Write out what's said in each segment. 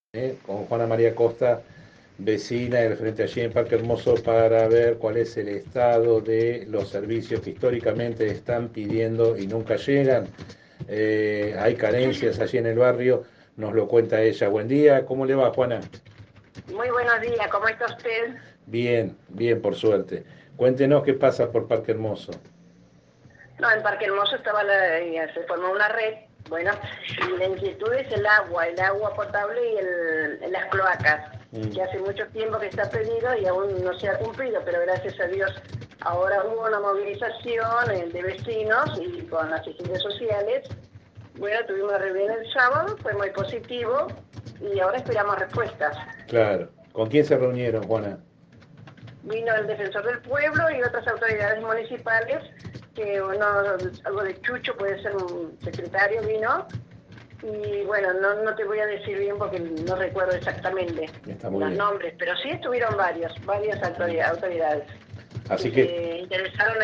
con Juana María Costa, vecina y referente allí en Parque Hermoso, para ver cuál es el estado de los servicios que históricamente están pidiendo y nunca llegan. Hay carencias allí en el barrio, nos lo cuenta ella. Buen día, ¿cómo le va, Juana? Muy buenos días, ¿cómo está usted? Bien, bien, por suerte. Cuéntenos qué pasa por Parque Hermoso. No, en Parque Hermoso se formó una red, bueno, y la inquietud es el agua potable y las cloacas, Mm, que hace mucho tiempo que está pedido y aún no se ha cumplido, pero gracias a Dios ahora hubo una movilización de vecinos y con asistentes sociales. Bueno, tuvimos una reunión el sábado, fue muy positivo y ahora esperamos respuestas. claro. ¿Con quién se reunieron, Juana? Vino el defensor del pueblo y otras autoridades municipales, que algo de Chucho, puede ser un secretario, vino. Y bueno, no te voy a decir bien porque no recuerdo exactamente Está muy los bien. nombres, pero sí estuvieron varias autoridades que Así que, se interesaron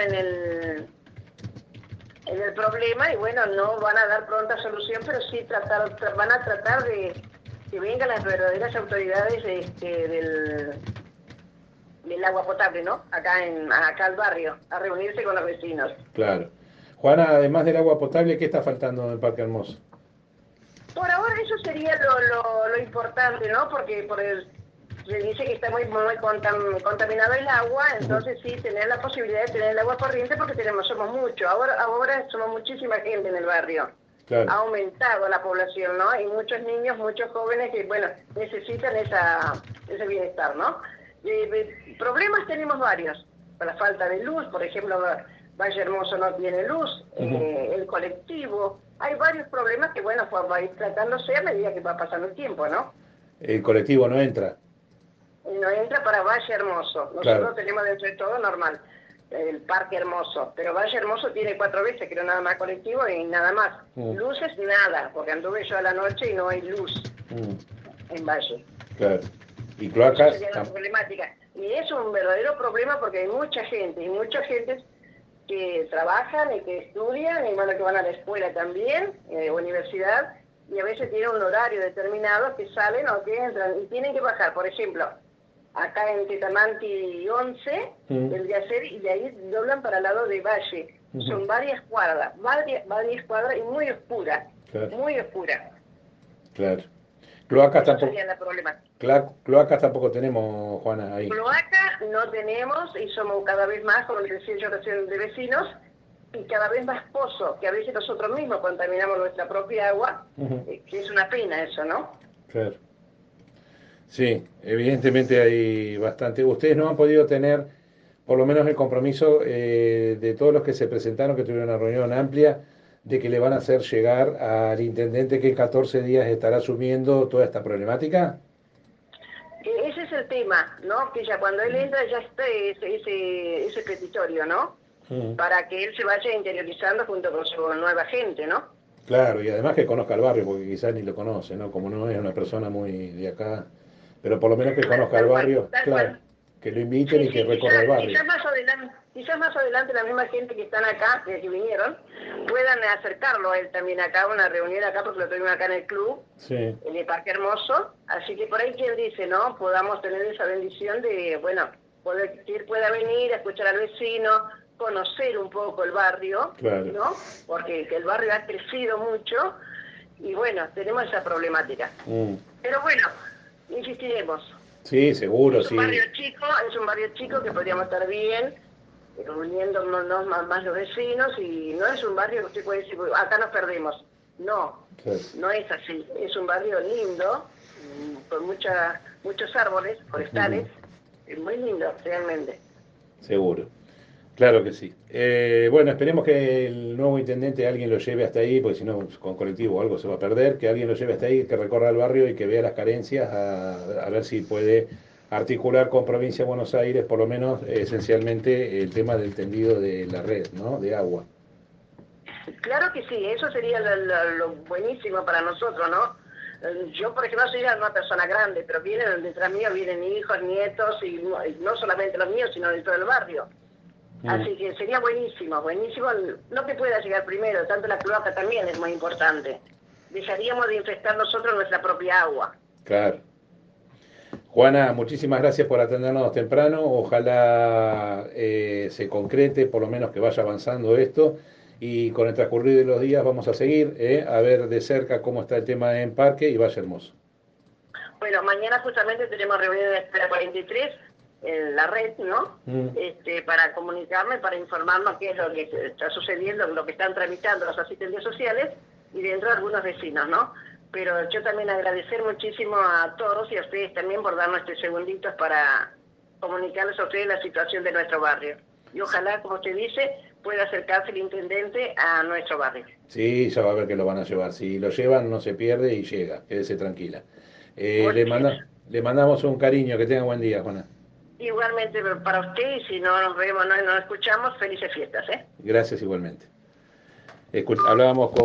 en el problema y bueno, no van a dar pronta solución, pero sí van a tratar de que vengan las verdaderas autoridades del agua potable, ¿no? Acá al barrio, a reunirse con los vecinos. claro. Juana, además del agua potable, ¿qué está faltando en Parque Hermoso? Por ahora eso sería lo importante, ¿no? Porque se dice que está muy contaminado el agua, Ujú, entonces sí, tener la posibilidad de tener el agua corriente porque somos muchos. Ahora somos muchísima gente en el barrio. claro. Ha aumentado la población, ¿no? Y muchos niños, muchos jóvenes que, bueno, necesitan ese bienestar, ¿no? Problemas tenemos varios. La falta de luz, por ejemplo, Valle Hermoso no tiene luz, Ujú. el colectivo. Hay varios problemas que, bueno, pues va a ir tratándose a medida que va pasando el tiempo, ¿no? El colectivo no entra, Y no entra para Valle Hermoso. claro. Nosotros tenemos dentro de todo normal el Parque Hermoso, pero Valle Hermoso tiene 4 veces, creo, nada más colectivo y nada más. Mm, Luces, nada, porque anduve yo a la noche y no hay luz mm, en Valle. claro. Y Eso cloacas, sería la problemática. Y es un verdadero problema porque hay mucha gente, y mucha gente que trabajan y que estudian, y bueno, que van a la escuela también, universidad, y a veces tienen un horario determinado que salen o que entran, y tienen que bajar, por ejemplo, acá en Tetamanti 11, mm, vendría a ser, y de ahí doblan para el lado de Valle. ujú, Son varias cuadras y muy oscura, claro, muy oscura. claro. Cloacas Eso tampoco, sería la problemática. cloacas tampoco tenemos, Juana, ahí. Cloaca no tenemos y somos cada vez más, como les decía yo recién, de vecinos, y cada vez más pozos, que a veces nosotros mismos contaminamos nuestra propia agua, Ujú, que es una pena eso, ¿no? claro. Sí, evidentemente hay bastante. Ustedes no han podido tener, por lo menos el compromiso de todos los que se presentaron, que tuvieron una reunión amplia, de que le van a hacer llegar al intendente que en 14 días estará asumiendo toda esta problemática. Ese es el tema, ¿no? Que ya cuando él entra ya está ese petitorio, ¿no? Mm, Para que él se vaya interiorizando junto con su nueva gente, ¿no? claro, y además que conozca el barrio, porque quizás ni lo conoce, ¿no? Como no es una persona muy de acá, pero por lo menos que conozca el Tal cual, barrio, tal claro, cual. que lo inviten Sí, y que sí, recorra el barrio. quizás más adelante la misma gente que están acá, que vinieron, puedan acercarlo a él también acá, a una reunión acá, porque lo tuvimos acá en el club, Sí. en el Parque Hermoso, así que por ahí quien dice, ¿no? Podamos tener esa bendición de, bueno, que él pueda venir a escuchar al vecino, conocer un poco el barrio, Claro. ¿no? Porque el barrio ha crecido mucho y bueno, tenemos esa problemática. Mm. Pero bueno, insistiremos. Sí, seguro, Es un barrio sí. chico, es un barrio chico que podríamos estar bien, uniéndonos más los vecinos, y no es un barrio que usted puede decir, acá nos perdemos. No, Claro. no es así. Es un barrio lindo, con muchos árboles Ujú, forestales, es muy lindo realmente. seguro. Claro que sí. Bueno, esperemos que el nuevo intendente alguien lo lleve hasta ahí, porque si no, con colectivo o algo se va a perder, que alguien lo lleve hasta ahí, que recorra el barrio y que vea las carencias, a ver si puede articular con Provincia de Buenos Aires, por lo menos esencialmente, el tema del tendido de la red, ¿no? De agua. Claro que sí, eso sería lo buenísimo para nosotros, ¿no? Yo, por ejemplo, soy una persona grande, pero detrás mío vienen hijos, nietos, y no solamente los míos, sino de todo el barrio. Mm, Así que sería buenísimo, buenísimo lo que pueda llegar primero, tanto la cloaca también es muy importante. Dejaríamos de infestar nosotros nuestra propia agua. Claro. Juana, muchísimas gracias por atendernos temprano. Ojalá se concrete, por lo menos que vaya avanzando esto. Y con el transcurrir de los días vamos a seguir a ver de cerca cómo está el tema en Parque y Valle Hermoso. Bueno, mañana justamente tenemos reunión de Escuela 43 en la red, ¿no? Para comunicarme, para informarnos qué es lo que está sucediendo, lo que están tramitando los asistentes sociales y dentro de algunos vecinos, ¿no? Pero yo también agradecer muchísimo a todos y a ustedes también por darnos estos segunditos para comunicarles a ustedes la situación de nuestro barrio. Y ojalá, como usted dice, pueda acercarse el intendente a nuestro barrio. Sí, ya va a ver que lo van a llevar. Si lo llevan, no se pierde y llega. Quédese tranquila. Muy bien. Le mandamos un cariño. Que tenga buen día, Juana. Igualmente para usted y si no nos vemos, no nos escuchamos, felices fiestas, ¿eh? Gracias igualmente. Hablábamos con